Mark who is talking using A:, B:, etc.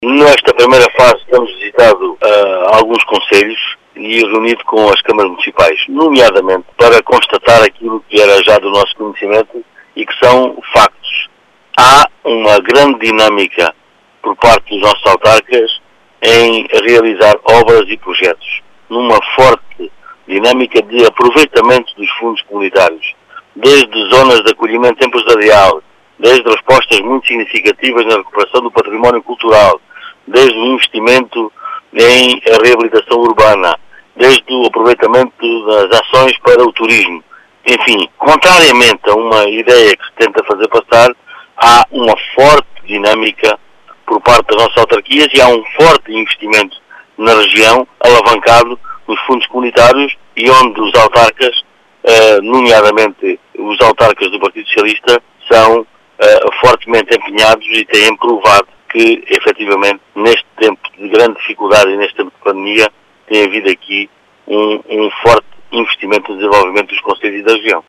A: Nesta primeira fase temos visitado alguns concelhos e reunido com as câmaras municipais, nomeadamente para constatar aquilo que era já do nosso conhecimento e que são factos. Há uma grande dinâmica por parte dos nossos autarcas em realizar obras e projetos, numa forte dinâmica de aproveitamento dos fundos comunitários, desde zonas de acolhimento empresarial, desde respostas muito significativas na recuperação do património cultural, desde o investimento em reabilitação urbana, desde o aproveitamento das ações para o turismo. Enfim, contrariamente a uma ideia que se tenta fazer passar, há uma forte dinâmica por parte das nossas autarquias e há um forte investimento na região, alavancado nos fundos comunitários e onde os autarcas, nomeadamente os autarcas do Partido Socialista, são fortemente empenhados e têm provado que, efetivamente, neste tempo de grande dificuldade e neste tempo de pandemia, tem havido aqui um forte investimento no desenvolvimento dos concelhos e da região.